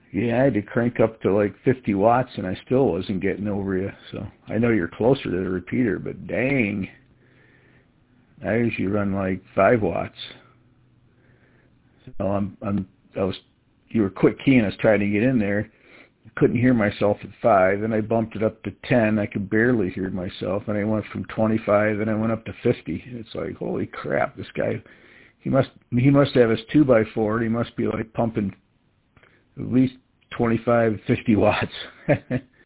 Yeah, I had to crank up to like 50 watts, and I still wasn't getting over you. So I know you're closer to the repeater, but dang, I usually run like 5 watts. So you were quick keying. I was trying to get in there. I couldn't hear myself at 5, and I bumped it up to 10. I could barely hear myself, and I went from 25, and I went up to 50. It's like, holy crap, this guy, he must have his 2x4, and he must be like pumping at least 25, 50 watts.